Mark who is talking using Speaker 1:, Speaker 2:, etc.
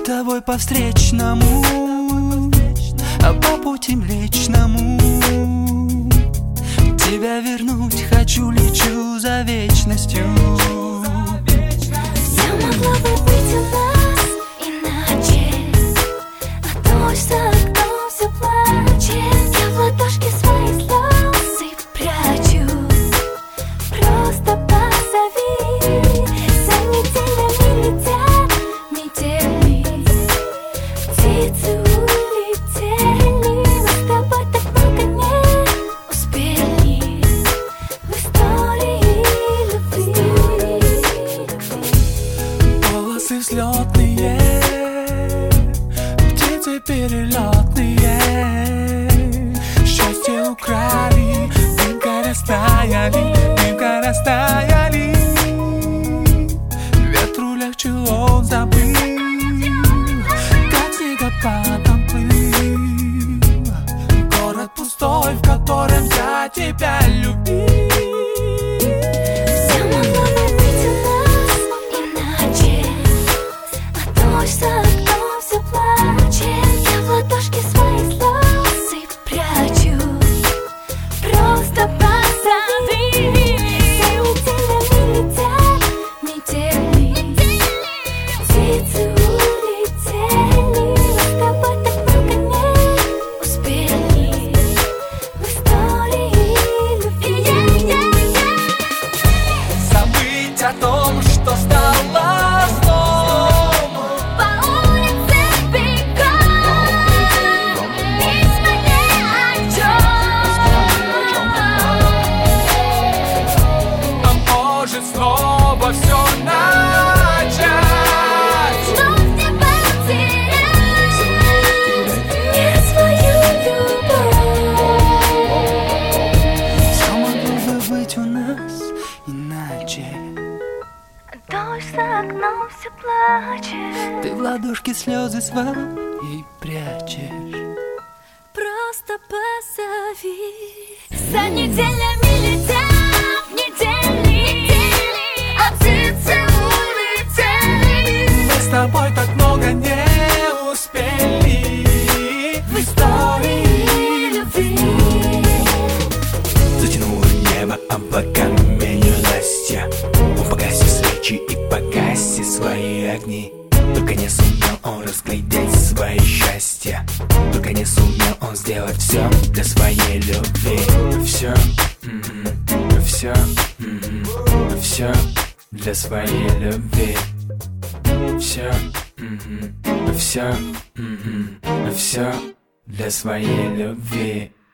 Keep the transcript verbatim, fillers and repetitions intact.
Speaker 1: тобой по встречному, а по пути млечному. Тебя вернуть хочу, лечу за вечностью.
Speaker 2: Я могла бы быть у нас иначе, а дождь за окном все плачет. Я в ладошке свои слезы прячу. Просто позови. За неделями летят недели, птицы улетели. Мы с тобой так много не успели в истории любви.
Speaker 1: Волосы взлетные, птицы перелетные, счастье украли, дымка растаяли, дымка растаяли. Ветру легче он забыл, как снегопадом плыл. Город пустой, в котором я тебя любил.
Speaker 2: Я могла бы быть у нас иначе, а дождь за окном все плачет. Я в ладошке свои слезы прячу. Просто позови. За неделями летят недели, птицы улетели. Мы с тобой так много не успели в истории любви.
Speaker 1: Забыть о том, что стало сном.
Speaker 2: По улице бегом, письма ни о чем.
Speaker 1: А может снова все начать.
Speaker 2: Вновь не потерять не свою любовь.
Speaker 1: Все могло бы быть у нас иначе.
Speaker 2: Дождь за окном все плачет.
Speaker 1: Ты в ладошке слезы свои прячешь.
Speaker 2: Просто позови. За неделями летят недели, а птицы улетели.
Speaker 1: Мы с тобой так много не успели в истории любви.
Speaker 3: Затянуло небо облаками ненастья. Он погасил свечи и погасил свои огни. Только не сумел он разглядеть свое счастье. Только не сумел он сделать все для своей любви. Все, все, все для своей любви. Все, все, все для своей любви.